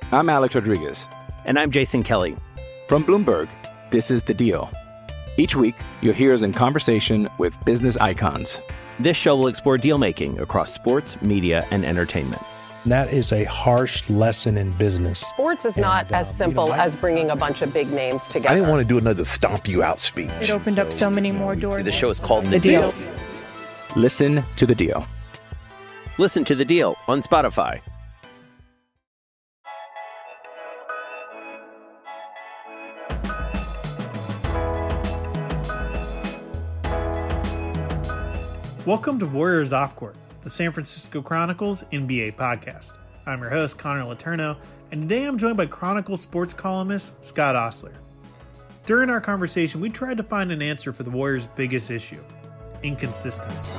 I'm Alex Rodriguez. And I'm Jason Kelly. From Bloomberg, this is The Deal. Each week, you'll hear us in conversation with business icons. This show will explore deal-making across sports, media, and entertainment. That is a harsh lesson in business. Sports is not as simple as bringing a bunch of big names together. I didn't want to do another stomp you out speech. It opened up so many more doors. The show is called The Deal. Listen to The Deal. Listen to The Deal on Spotify. Welcome to Warriors Off Court, the San Francisco Chronicles NBA podcast. I'm your host, Connor Letourneau, and today I'm joined by Chronicle sports columnist Scott Ostler. During our conversation, we tried to find an answer for the Warriors' biggest issue: inconsistency.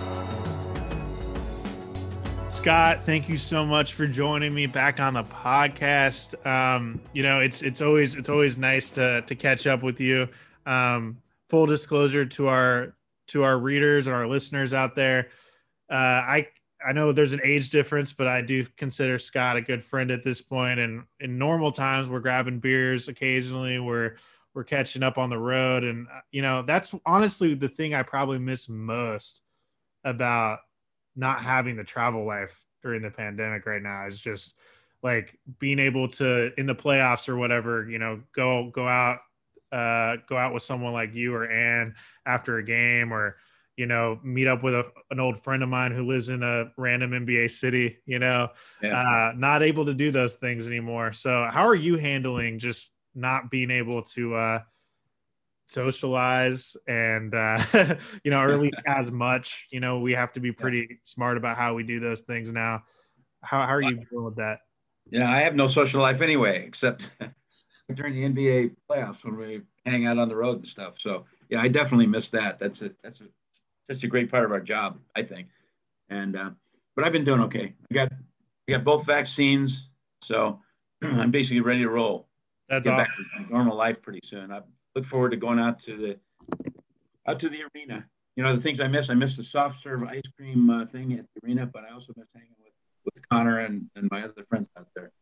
Scott, thank you so much for joining me back on the podcast. It's always nice to catch up with you. Full disclosure to our readers and our listeners out there, I know there's an age difference, but I do consider Scott a good friend at this point. And in normal times, we're grabbing beers occasionally. We're catching up on the road, and that's honestly the thing I probably miss most about not having the travel life during the pandemic right now, is just like being able to, in the playoffs or whatever, go out with someone like you or Ann after a game, or meet up with an old friend of mine who lives in a random NBA city. Not able to do those things anymore. So how are you handling just not being able to socialize and or at least as much? We have to be pretty smart about how we do those things now. How are you dealing with that? I have no social life anyway, except during the NBA playoffs when we hang out on the road and stuff. So I definitely miss that. That's such a great part of our job, I think. And but I've been doing okay. I got both vaccines, so I'm basically ready to roll. That's get awesome. Back to normal life pretty soon. I look forward to going out to the arena. The things I miss the soft serve ice cream thing at the arena, but I also miss hanging with Connor and my other friends out there.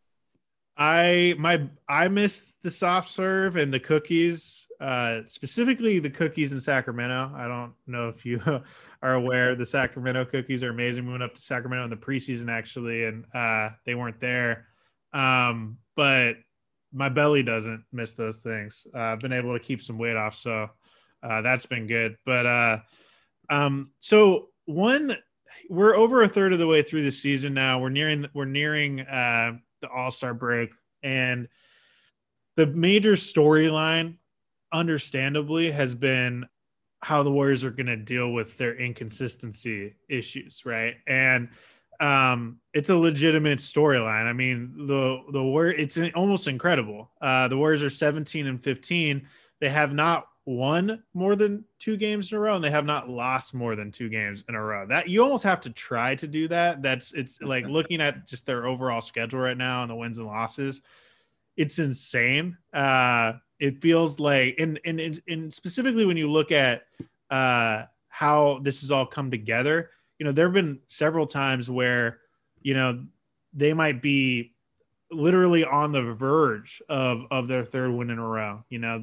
I miss the soft serve and the cookies, specifically the cookies in Sacramento. I don't know if you are aware, the Sacramento cookies are amazing. We went up to Sacramento in the preseason actually, and they weren't there. But my belly doesn't miss those things. I've been able to keep some weight off, so that's been good. But we're over a third of the way through the season now. We're nearing the All-Star break, and the major storyline, understandably, has been how the Warriors are going to deal with their inconsistency issues, right? And it's a legitimate storyline. I mean, the Warriors, it's almost incredible. The Warriors are 17-15. They have not won more than 2 games in a row, and they have not lost more than 2 games in a row. That you almost have to try to do that. It's like looking at just their overall schedule right now and the wins and losses, it's insane. It feels like, and specifically when you look at how this has all come together, there have been several times where, they might be literally on the verge of their 3rd win in a row.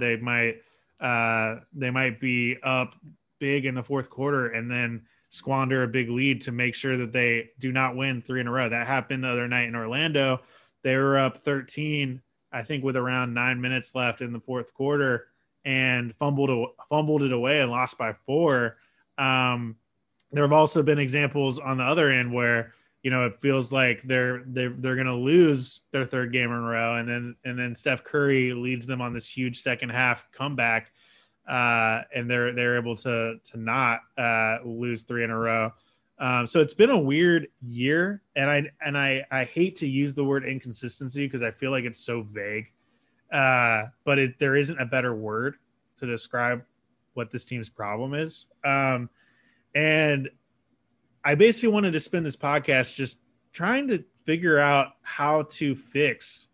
They might be up big in the 4th quarter and then squander a big lead to make sure that they do not win 3 in a row. That happened the other night in Orlando. They were up 13, I think, with around 9 minutes left in the 4th quarter, and fumbled it away and lost by 4. There have also been examples on the other end where, it feels like they're going to lose their 3rd game in a row, and then Steph Curry leads them on this huge second half comeback, and they're able to not lose 3 in a row. So it's been a weird year, and I hate to use the word inconsistency because I feel like it's so vague, but there isn't a better word to describe what this team's problem is. And I basically wanted to spend this podcast just trying to figure out how to fix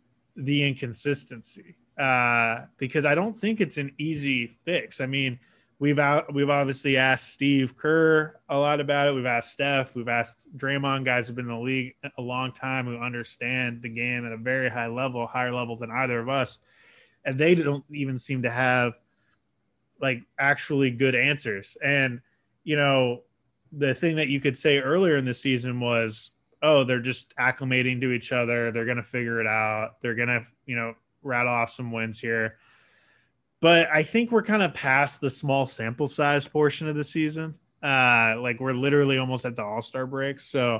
the inconsistency, because I don't think it's an easy fix. I mean, we've obviously asked Steve Kerr a lot about it. We've asked Steph. We've asked Draymond, guys who've been in the league a long time, who understand the game at a very high level, higher level than either of us. And they don't even seem to have like actually good answers. And, you know, the thing that you could say earlier in the season was, oh, they're just acclimating to each other. They're going to figure it out. They're going to, you know, rattle off some wins here. But I think we're kind of past the small sample size portion of the season. Like we're literally almost at the All-Star break. So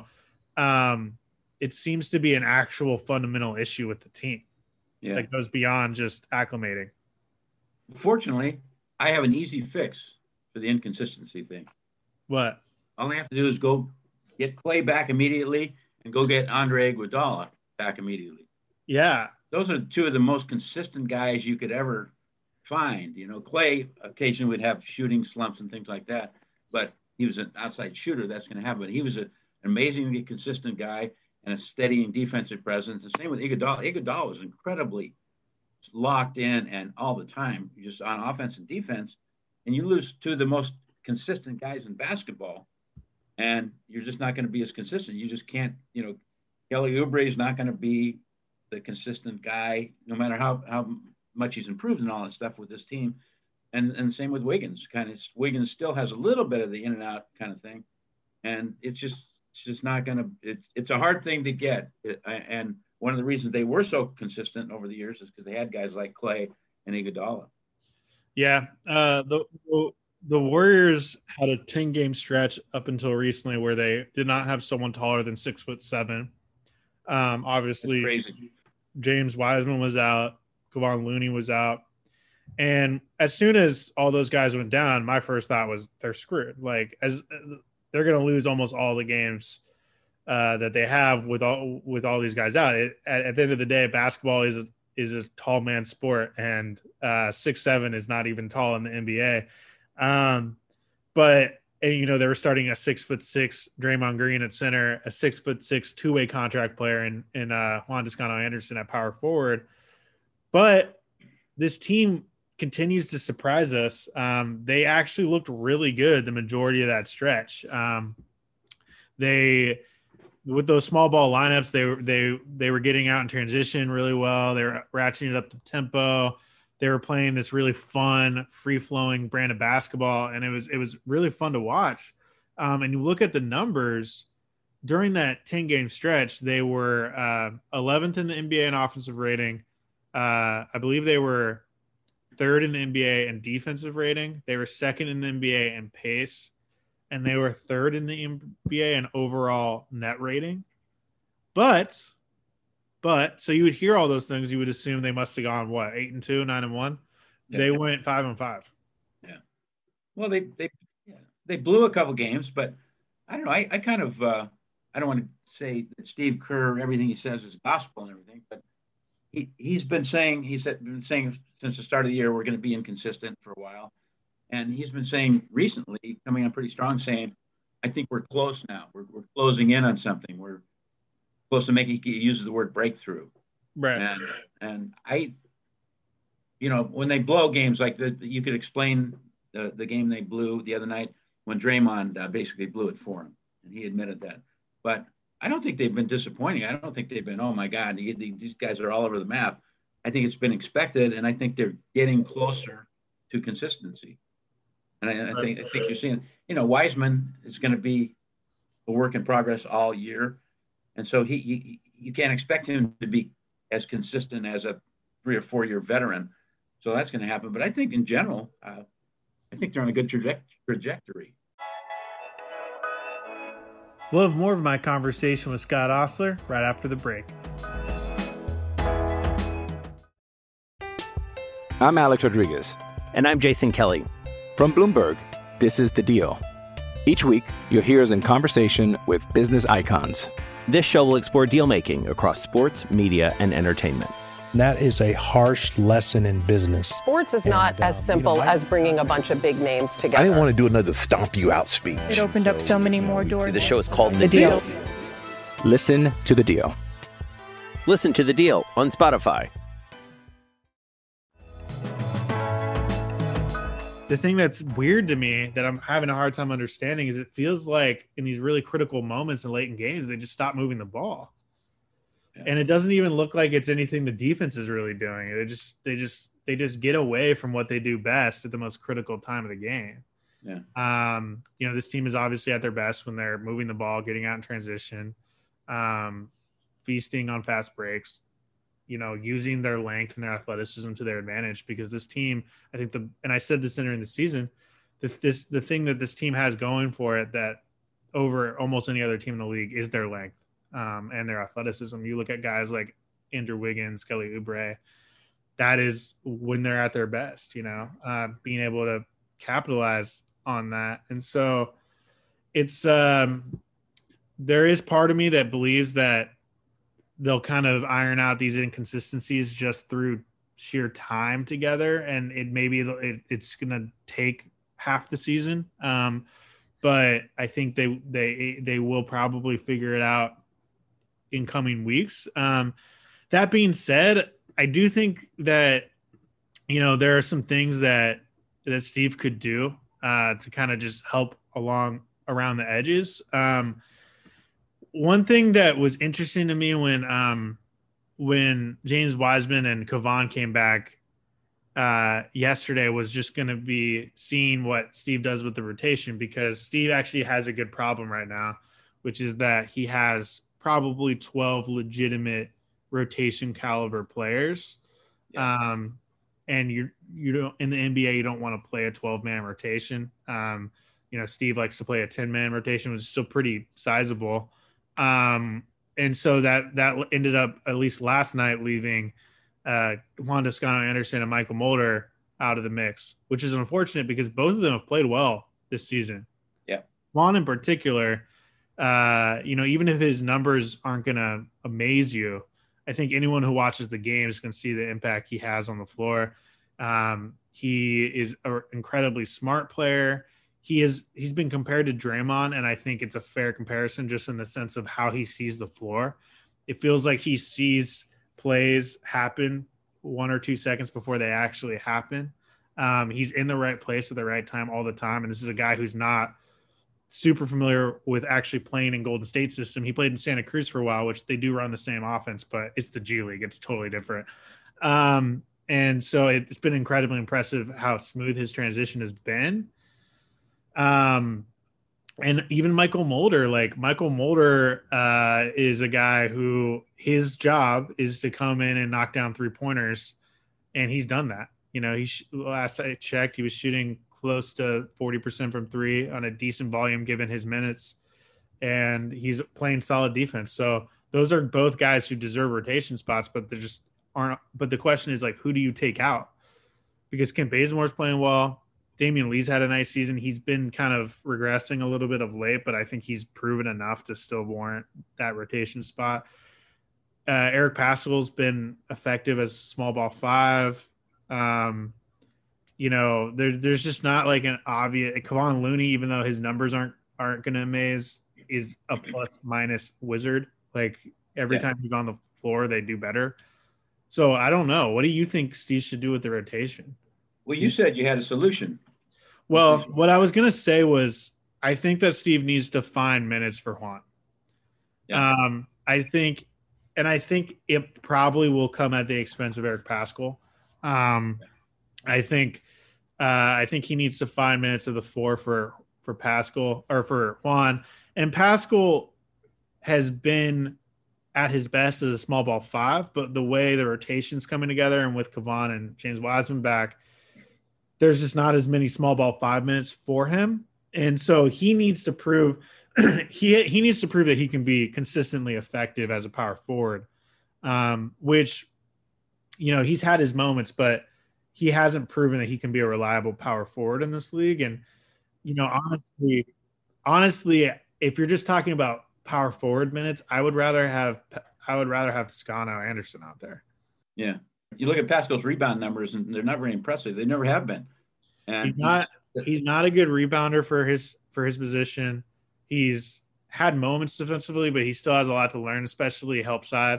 it seems to be an actual fundamental issue with the team that goes beyond just acclimating. Fortunately, I have an easy fix for the inconsistency thing. What? All I have to do is go get Clay back immediately and go get Andre Iguodala back immediately. Yeah. Those are two of the most consistent guys you could ever find. You know, Clay occasionally would have shooting slumps and things like that, but he was an outside shooter. That's going to happen. But he was an amazingly consistent guy and a steadying defensive presence. The same with Iguodala. Iguodala was incredibly locked in and all the time, just on offense and defense. And you lose two of the most consistent guys in basketball, and you're just not going to be as consistent. You just can't, you know, Kelly Oubre is not going to be the consistent guy, no matter how much he's improved and all that stuff with this team. And same with Wiggins. Wiggins still has a little bit of the in and out kind of thing. And it's just not going to, it's a hard thing to get. And one of the reasons they were so consistent over the years is because they had guys like Clay and Iguodala. Yeah. The Warriors had a 10-game stretch up until recently where they did not have someone taller than 6'7". Obviously, James Wiseman was out. Kevon Looney was out. And as soon as all those guys went down, my first thought was they're screwed. Like, as they're going to lose almost all the games that they have with all these guys out. At the end of the day, basketball is a tall man sport, and 6'7" is not even tall in the NBA. But you know, they were starting a 6'6" Draymond Green at center, a 6'6" two-way contract player in Juan Toscano-Anderson at power forward. But this team continues to surprise us. They actually looked really good the majority of that stretch. They, with those small ball lineups, they were getting out in transition really well. They were ratcheting up the tempo. They were playing this really fun, free-flowing brand of basketball, and it was really fun to watch. And you look at the numbers during that 10-game stretch, they were 11th in the NBA in offensive rating. I believe they were third in the NBA in defensive rating. They were second in the NBA in pace, and they were third in the NBA in overall net rating. But so you would hear all those things, you would assume they must have gone 8-2, 9-1. Yeah. They went 5-5. Yeah. Well, they blew a couple games, but I don't know. I kind of I don't want to say that Steve Kerr, everything he says is gospel and everything, but he's been saying since the start of the year we're going to be inconsistent for a while, and he's been saying recently, coming on pretty strong, saying I think we're close now. We're closing in on something. We're close to making. He uses the word breakthrough, right? And I, you know, when they blow games like you could explain the game they blew the other night when Draymond basically blew it for him, and he admitted that, but I don't think they've been disappointing. I don't think they've been, oh my God, these guys are all over the map. I think it's been expected, and I think they're getting closer to consistency. And I think you're seeing, you know, Wiseman is going to be a work in progress all year, and so you can't expect him to be as consistent as a 3 or 4 year veteran. So that's going to happen. But I think in general, I think they're on a good trajectory. We'll have more of my conversation with Scott Ostler right after the break. I'm Alex Rodriguez. And I'm Jason Kelly. From Bloomberg, this is The Deal. Each week, you'll hear us in conversation with business icons. This show will explore deal-making across sports, media, and entertainment. That is a harsh lesson in business. Sports is not as simple as bringing a bunch of big names together. I didn't want to do another stomp you out speech. It opened up so many more doors. The show is called The Deal. Listen to The Deal. Listen to The Deal on Spotify. the thing that's weird to me that I'm having a hard time understanding is it feels like in these really critical moments and late in games, they just stop moving the ball. Yeah. And it doesn't even look like it's anything the defense is really doing. They just get away from what they do best at the most critical time of the game. Yeah. This team is obviously at their best when they're moving the ball, getting out in transition, feasting on fast breaks, using their length and their athleticism to their advantage, because this team, I think and I said this entering the season, the thing that this team has going for it that over almost any other team in the league is their length and their athleticism. You look at guys like Andrew Wiggins, Kelly Oubre, that is when they're at their best, being able to capitalize on that. And so it's there is part of me that believes that they'll kind of iron out these inconsistencies just through sheer time together. And it's going to take half the season. But I think they will probably figure it out in coming weeks. That being said, I do think that, there are some things that Steve could do to kind of just help around the edges. One thing that was interesting to me when James Wiseman and Kevon came back yesterday was just going to be seeing what Steve does with the rotation, because Steve actually has a good problem right now, which is that he has probably 12 legitimate rotation caliber players. Yeah. And you don't, in the NBA, you don't want to play a 12-man rotation. Steve likes to play a 10-man rotation, which is still pretty sizable. And so that ended up, at least last night, leaving Juan Toscano-Anderson and Michael Mulder out of the mix, which is unfortunate because both of them have played well this season. Yeah. Juan in particular, even if his numbers aren't going to amaze you, I think anyone who watches the games can see the impact he has on the floor. He is an incredibly smart player. He's been compared to Draymond, and I think it's a fair comparison just in the sense of how he sees the floor. It feels like he sees plays happen 1 or 2 seconds before they actually happen. He's in the right place at the right time all the time, and this is a guy who's not super familiar with actually playing in Golden State system. He played in Santa Cruz for a while, which they do run the same offense, but it's the G League. It's totally different. And so it's been incredibly impressive how smooth his transition has been. And even Michael Mulder is a guy who his job is to come in and knock down 3-pointers. And he's done that. Last I checked, he was shooting close to 40% from 3 on a decent volume given his minutes, and he's playing solid defense. So those are both guys who deserve rotation spots, but they just aren't. But the question is, like, who do you take out? Because Kent Bazemore's playing well. Damian Lee's had a nice season. He's been kind of regressing a little bit of late, but I think he's proven enough to still warrant that rotation spot. Eric Paschall's been effective as a small ball 5. There's just not like an obvious. Kevon Looney, even though his numbers aren't going to amaze, is a plus minus wizard. Like every time he's on the floor, they do better. So I don't know. What do you think Steve should do with the rotation? Well, you said you had a solution. Well, what I was going to say was I think that Steve needs to find minutes for Juan. Yeah. I think it probably will come at the expense of Eric Paschall. I think he needs to find minutes of the 4 for Paschall or for Juan. And Paschall has been at his best as a small ball 5, but the way the rotation's coming together and with Kevon and James Wiseman back, there's just not as many small ball 5 minutes for him. And so he needs to prove he needs to prove that he can be consistently effective as a power forward, which, he's had his moments, but he hasn't proven that he can be a reliable power forward in this league. And, honestly, if you're just talking about power forward minutes, I would rather have Toscano-Anderson out there. Yeah. You look at Paschall's rebound numbers and they're not very impressive. They never have been. And he's not a good rebounder for his position. He's had moments defensively, but he still has a lot to learn, especially help side.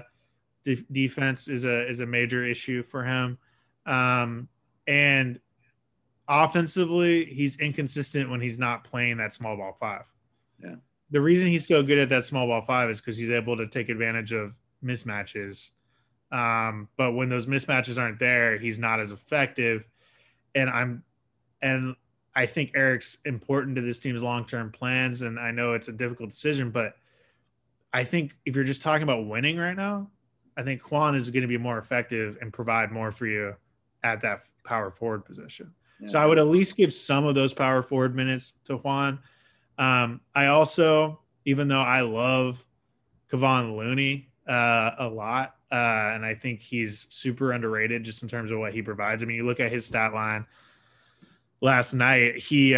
Defense is a major issue for him. And offensively, he's inconsistent when he's not playing that small ball five. Yeah. The reason he's so good at that small ball five is because he's able to take advantage of mismatches. But when those mismatches aren't there, he's not as effective. And I think Eric's important to this team's long-term plans. And I know it's a difficult decision, but I think if you're just talking about winning right now, I think Juan is going to be more effective and provide more for you at that power forward position. Yeah. So I would at least give some of those power forward minutes to Juan. I also, even though I love Kevon Looney a lot, and I think he's super underrated just in terms of what he provides. I mean, you look at his stat line last night, he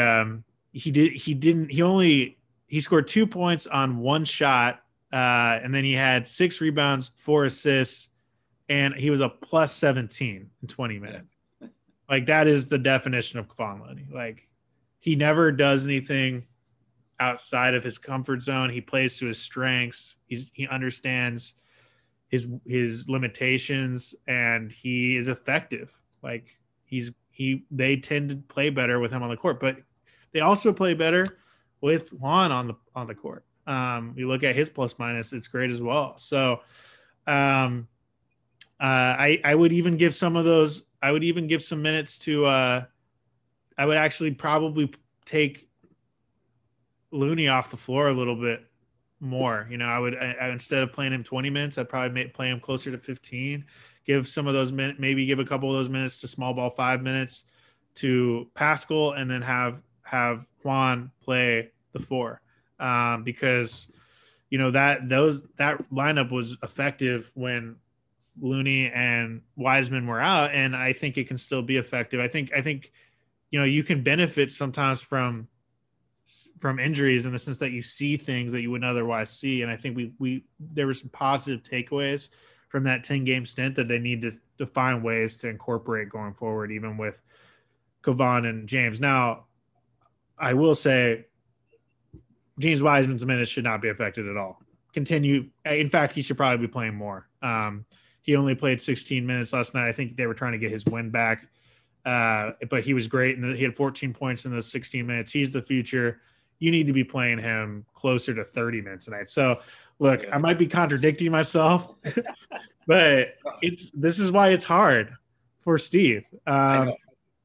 scored 2 points on one shot, and then he had 6 rebounds, 4 assists, and he was a plus 17 in 20 minutes. Like, that is the definition of Kevon Looney. Like, he never does anything outside of his comfort zone. He plays to his strengths. He understands his limitations, and he is effective. Like, they tend to play better with him on the court, but they also play better with Juan on the court. You look at his plus minus, it's great as well. So I would even give some of those. I would even give some minutes to. I would actually probably take Looney off the floor a little bit more. You know, I would instead of playing him 20 minutes, I'd probably play him closer to 15. Give some of those minutes, maybe give a couple of those minutes to small ball 5 minutes to Pascal, and then have Juan play the 4, because you know that lineup was effective when Looney and Wiseman were out, and I think it can still be effective. I think you know, you can benefit sometimes from injuries in the sense that you see things that you wouldn't otherwise see, and I think there were some positive takeaways from that 10-game stint that they need to find ways to incorporate going forward, even with Kevon and James. Now, I will say James Wiseman's minutes should not be affected at all. In fact, he should probably be playing more. He only played 16 minutes last night. I think they were trying to get his win back, but he was great, and he had 14 points in those 16 minutes. He's the future. You need to be playing him closer to 30 minutes tonight. So, look, I might be contradicting myself, but this is why it's hard for Steve. But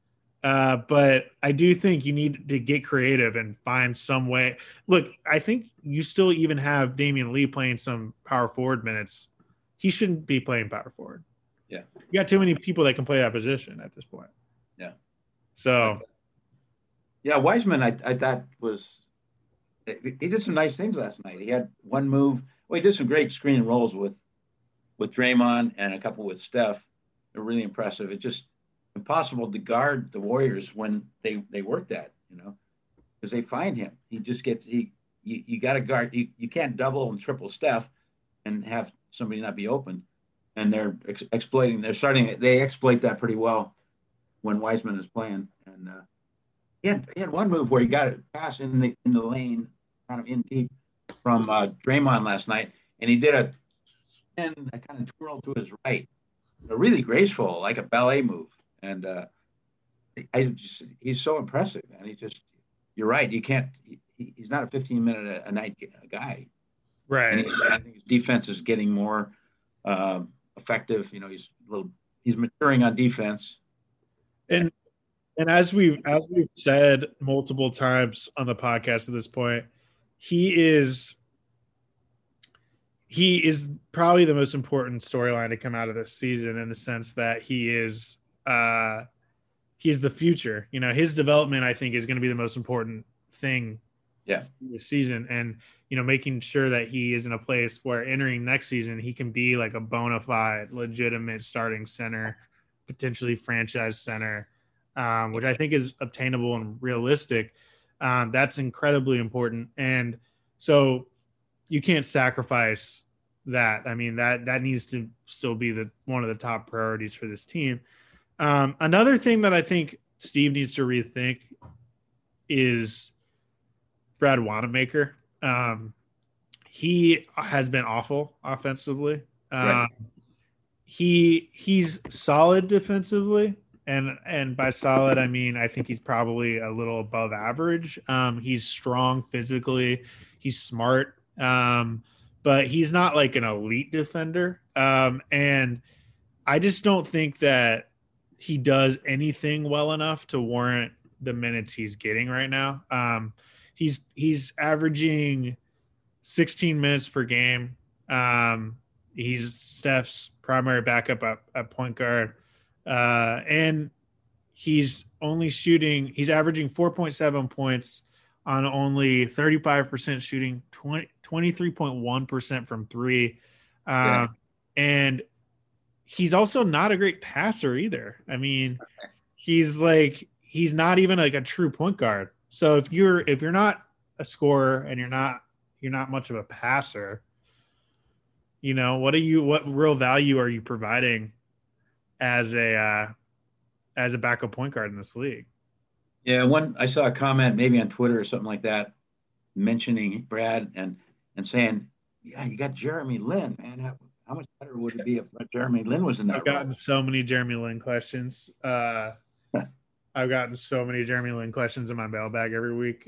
I do think you need to get creative and find some way. Look, I think you still even have Damian Lee playing some power forward minutes. He shouldn't be playing power forward. Yeah. You got too many people that can play that position at this point. Yeah. So. Yeah, Wiseman, I thought he did some nice things last night. He had one move. Well, he did some great screen and rolls with Draymond and a couple with Steph. They're really impressive. It's just impossible to guard the Warriors when they work that, you know, because they find him. He just gets you got to guard. You can't double and triple Steph and have somebody not be open. And they're exploiting. They exploit that pretty well when Wiseman is playing. And he had one move where he got it pass in the lane, kind of in deep from Draymond last night, and he did a kind of twirl to his right, really graceful, like a ballet move. And he's so impressive, and you're right. You can't. He's not a 15-minute a night guy, right? And I think his defense is getting more effective. You know, he's maturing on defense. And as we've said multiple times on the podcast at this point, he is probably the most important storyline to come out of this season, in the sense that he is the future. You know, his development, I think, is going to be the most important thing this season. And, you know, making sure that he is in a place where entering next season, he can be like a bona fide, legitimate starting center, potentially franchise center, which I think is obtainable and realistic. That's incredibly important. And so you can't sacrifice that. I mean, that needs to still be one of the top priorities for this team. Another thing that I think Steve needs to rethink is Brad Wanamaker. He has been awful offensively. Right. He's solid defensively, And by solid, I mean, I think he's probably a little above average. He's strong physically. He's smart. But he's not like an elite defender. And I just don't think that he does anything well enough to warrant the minutes he's getting right now. He's averaging 16 minutes per game. He's Steph's primary backup at point guard. And he's averaging 4.7 points on only 35% shooting, 23.1% from three. And he's also not a great passer either. I mean, he's not even like a true point guard. So if you're not a scorer and you're not much of a passer, what real value are you providing as a backup point guard in this league? Yeah, I saw a comment maybe on Twitter or something like that, mentioning Brad and saying, yeah, you got Jeremy Lin, man. How much better would it be if Jeremy Lin was in that? I've gotten so many Jeremy Lin questions. I've gotten so many Jeremy Lin questions in my mailbag every week.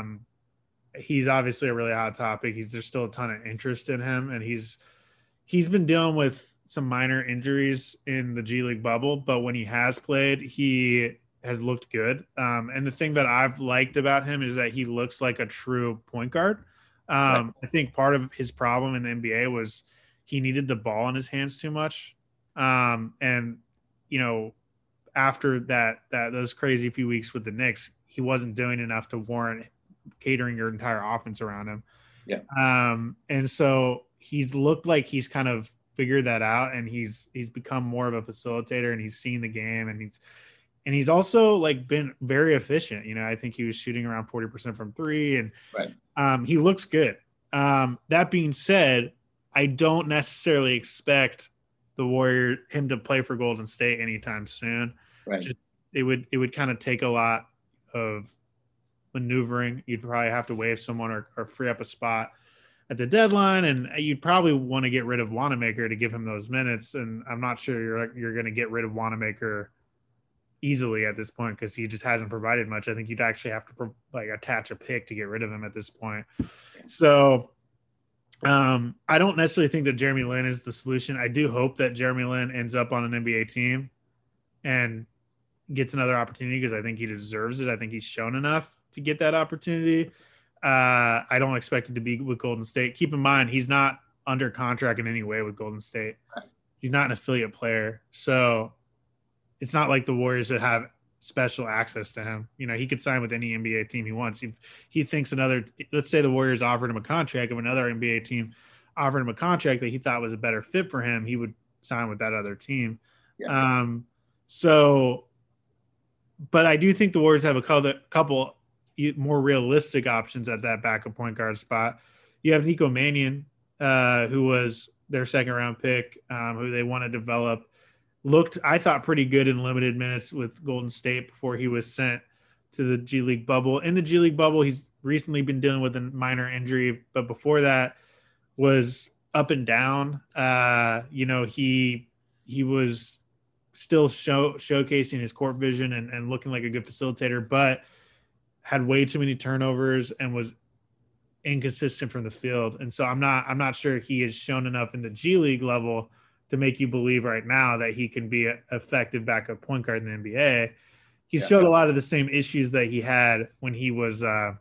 He's obviously a really hot topic. There's still a ton of interest in him, and he's been dealing with some minor injuries in the G League bubble, but when he has played, he has looked good. And the thing that I've liked about him is that he looks like a true point guard. I think part of his problem in the NBA was he needed the ball in his hands too much. And after those crazy few weeks with the Knicks, he wasn't doing enough to warrant catering your entire offense around him. Yeah. And so he's looked like he's kind of figured that out, and he's become more of a facilitator, and he's seen the game, and he's also like been very efficient. I think he was shooting around 40% from three, and he looks good. That being said, I don't necessarily expect him to play for Golden State anytime soon. Right. It would kind of take a lot of maneuvering. You'd probably have to waive someone or free up a spot at the deadline, and you'd probably want to get rid of Wanamaker to give him those minutes. And I'm not sure you're going to get rid of Wanamaker easily at this point because he just hasn't provided much. I think you'd actually have to attach a pick to get rid of him at this point. So I don't necessarily think that Jeremy Lin is the solution. I do hope that Jeremy Lin ends up on an NBA team and gets another opportunity because I think he deserves it. I think he's shown enough to get that opportunity. I don't expect it to be with Golden State. Keep in mind, he's not under contract in any way with Golden State. He's not an affiliate player. So it's not like the Warriors would have special access to him. He could sign with any NBA team he wants. If he thinks let's say the Warriors offered him a contract, if another NBA team offered him a contract that he thought was a better fit for him, he would sign with that other team. Yeah. But I do think the Warriors have a couple more realistic options at that backup point guard spot. You have Nico Mannion, who was their second round pick, who they want to develop. Looked, I thought, pretty good in limited minutes with Golden State before he was sent to the G League bubble. In the G League bubble, he's recently been dealing with a minor injury, but before that was up and down. He was still showcasing his court vision and looking like a good facilitator, but had way too many turnovers and was inconsistent from the field. And so I'm not sure he has shown enough in the G League level to make you believe right now that he can be an effective backup point guard in the NBA. He showed a lot of the same issues that he had when he was at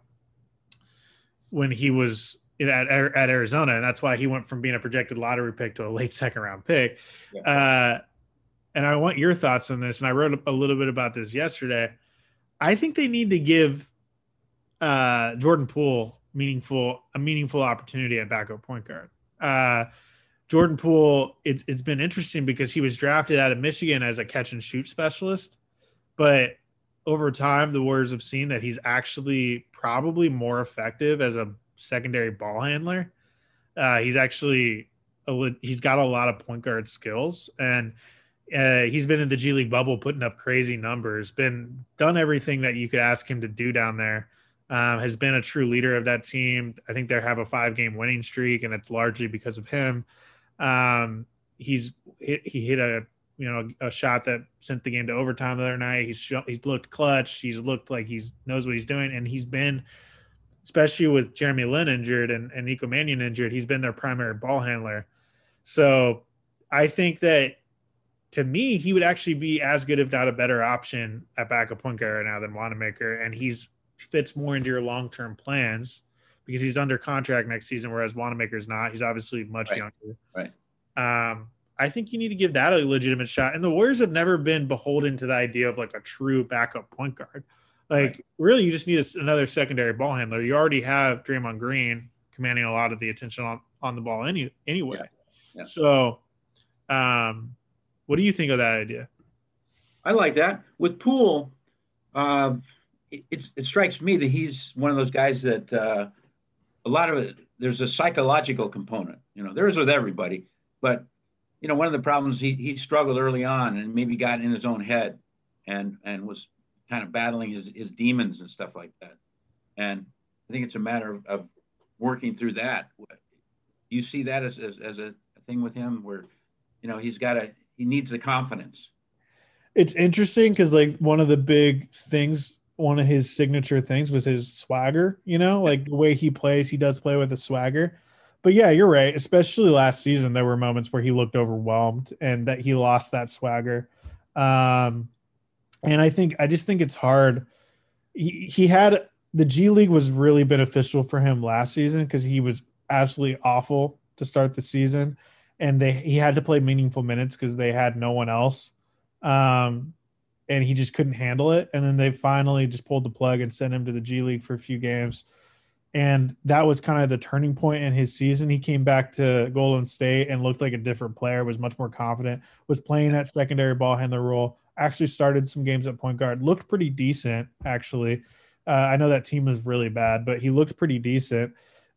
Arizona, and that's why he went from being a projected lottery pick to a late second round pick. Yeah. And I want your thoughts on this. And I wrote a little bit about this yesterday. I think they need to give Jordan Poole a meaningful opportunity at backup point guard. Jordan Poole, it's been interesting because he was drafted out of Michigan as a catch and shoot specialist, but over time the Warriors have seen that he's actually probably more effective as a secondary ball handler. He's got a lot of point guard skills, and he's been in the G League bubble putting up crazy numbers, done everything that you could ask him to do down there. Has been a true leader of that team. I think they have a 5-game winning streak, and it's largely because of him. He hit a a shot that sent the game to overtime the other night. He's looked clutch. He's looked like he knows what he's doing, and he's been, especially with Jeremy Lin injured and Nico Mannion injured, he's been their primary ball handler. So I think that, to me, he would actually be as good, if not a better option at backup point guard right now than Wanamaker, and he's fits more into your long-term plans because he's under contract next season, whereas Wanamaker's not. He's obviously much younger. Right. I think you need to give that a legitimate shot. And the Warriors have never been beholden to the idea of like a true backup point guard. Really, you just need another secondary ball handler. You already have Draymond Green commanding a lot of the attention on the ball anyway. Yeah. So, what do you think of that idea? I like that. With Poole, it strikes me that he's one of those guys that a lot of it, there's a psychological component. There's with everybody, but one of the problems he struggled early on and maybe got in his own head and was kind of battling his demons and stuff like that. And I think it's a matter of working through that. You see that as a thing with him where, he needs the confidence. It's interesting because like one of his signature things was his swagger, like the way he plays, he does play with a swagger. But yeah, you're right. Especially last season, there were moments where he looked overwhelmed and that he lost that swagger. And I just think it's hard. He had the G League was really beneficial for him last season because he was absolutely awful to start the season. And he had to play meaningful minutes because they had no one else. And he just couldn't handle it. And then they finally just pulled the plug and sent him to the G League for a few games. And that was kind of the turning point in his season. He came back to Golden State and looked like a different player, was much more confident, was playing that secondary ball handler role, actually started some games at point guard, looked pretty decent, actually. I know that team was really bad, but he looked pretty decent.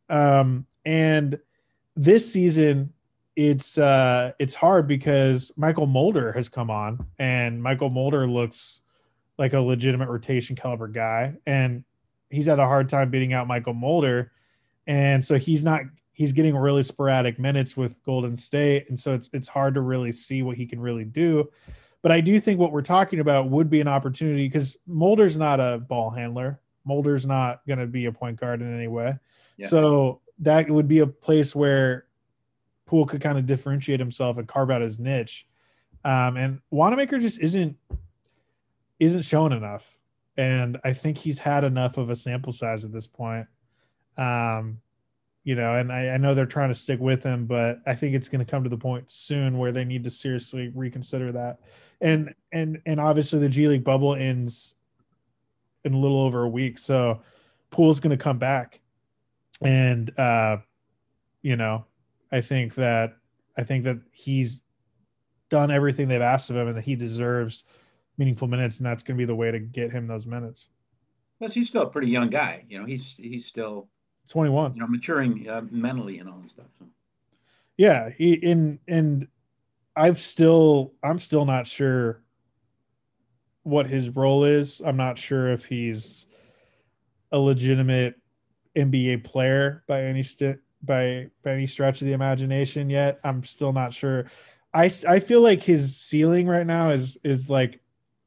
And this season, it's hard because Michael Mulder has come on, and Michael Mulder looks like a legitimate rotation caliber guy, and he's had a hard time beating out Michael Mulder. And so he's getting really sporadic minutes with Golden State. And so it's hard to really see what he can really do. But I do think what we're talking about would be an opportunity because Mulder's not a ball handler. Mulder's not going to be a point guard in any way. Yeah. So that would be a place where Poole could kind of differentiate himself and carve out his niche. And Wanamaker just isn't showing enough. And I think he's had enough of a sample size at this point. And I know they're trying to stick with him, but I think it's going to come to the point soon where they need to seriously reconsider that. And obviously the G League bubble ends in a little over a week. So Poole's going to come back. And, I think that he's done everything they've asked of him and that he deserves meaningful minutes, and that's going to be the way to get him those minutes. Plus, he's still a pretty young guy. He's still 21. Maturing mentally and all that stuff. So. Yeah, I'm still not sure what his role is. I'm not sure if he's a legitimate NBA player by any stretch of the imagination yet. I'm still not sure. I feel like his ceiling right now is like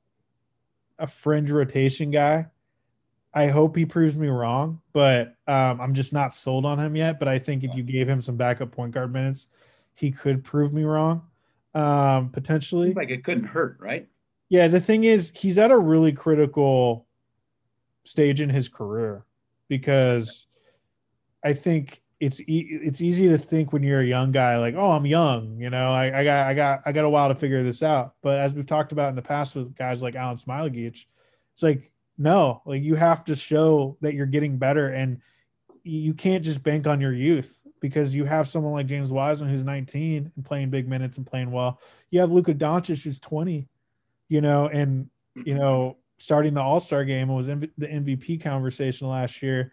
a fringe rotation guy. I hope he proves me wrong, but I'm just not sold on him yet. But I think if you gave him some backup point guard minutes, he could prove me wrong, potentially. Seems like it couldn't hurt, right? Yeah, the thing is, he's at a really critical stage in his career because I think it's easy to think when you're a young guy, like, oh, I'm young, I got a while to figure this out. But as we've talked about in the past with guys like Alan Smailagić, it's like, no, like you have to show that you're getting better, and you can't just bank on your youth because you have someone like James Wiseman who's 19 and playing big minutes and playing well. You have Luka Doncic who's 20, and starting the All-Star game and was the MVP conversation last year.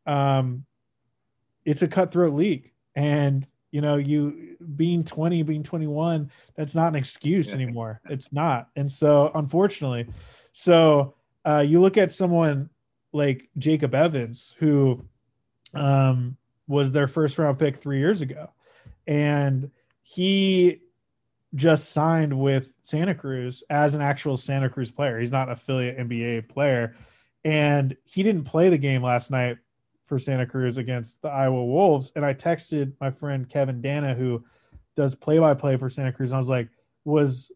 It's a cutthroat league, and you being 20, being 21, that's not an excuse anymore. It's not. And so unfortunately, you look at someone like Jacob Evans, who was their first round pick 3 years ago. And he just signed with Santa Cruz as an actual Santa Cruz player. He's not an affiliate NBA player. And he didn't play the game last night for Santa Cruz against the Iowa Wolves. And I texted my friend Kevin Dana, who does play-by-play for Santa Cruz. And I was like, was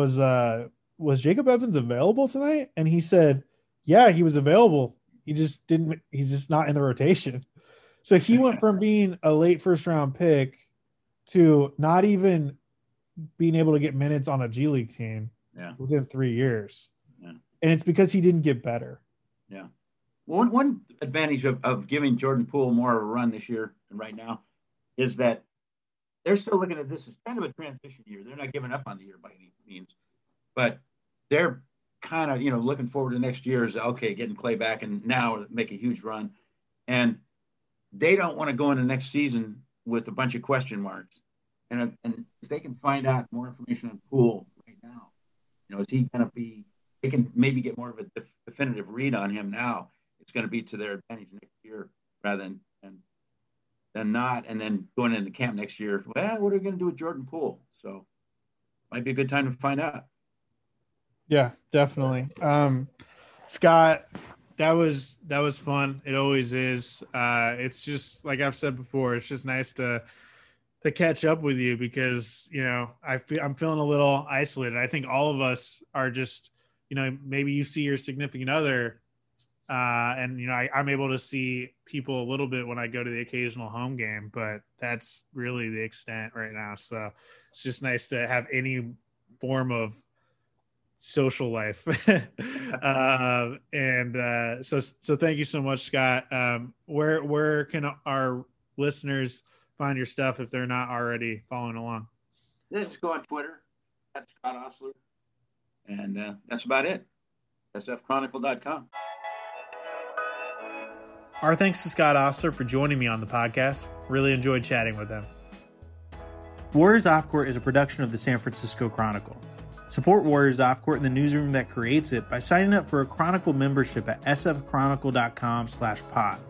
Jacob Evans available tonight? And he said, yeah, he was available. He's just not in the rotation. So he went from being a late first round pick to not even being able to get minutes on a G League team within 3 years. Yeah. And it's because he didn't get better. Yeah. Well, one advantage of giving Jordan Poole more of a run this year and right now is that they're still looking at this as kind of a transition year. They're not giving up on the year by any means, but they're kind of, looking forward to next year is okay, getting Clay back and now make a huge run. And they don't want to go into next season with a bunch of question marks. And if they can find out more information on Poole right now, is he going to be, they can maybe get more of a definitive read on him now. It's going to be to their advantage next year rather than not. And then going into camp next year, well, what are we going to do with Jordan Poole? So might be a good time to find out. Yeah, definitely. Scott, that was fun. It always is. It's just like I've said before, it's just nice to catch up with you because, I'm feeling a little isolated. I think all of us are just, maybe you see your significant other and, I'm able to see people a little bit when I go to the occasional home game, but that's really the extent right now. So it's just nice to have any form of social life. So thank you so much, Scott. Where can our listeners find your stuff if they're not already following along? Yeah, just go on Twitter. That's Scott Ostler. And that's about it. SFChronicle.com. Our thanks to Scott Ostler for joining me on the podcast. Really enjoyed chatting with him. Warriors Off Court is a production of the San Francisco Chronicle. Support Warriors Off Court in the newsroom that creates it by signing up for a Chronicle membership at sfchronicle.com/pod.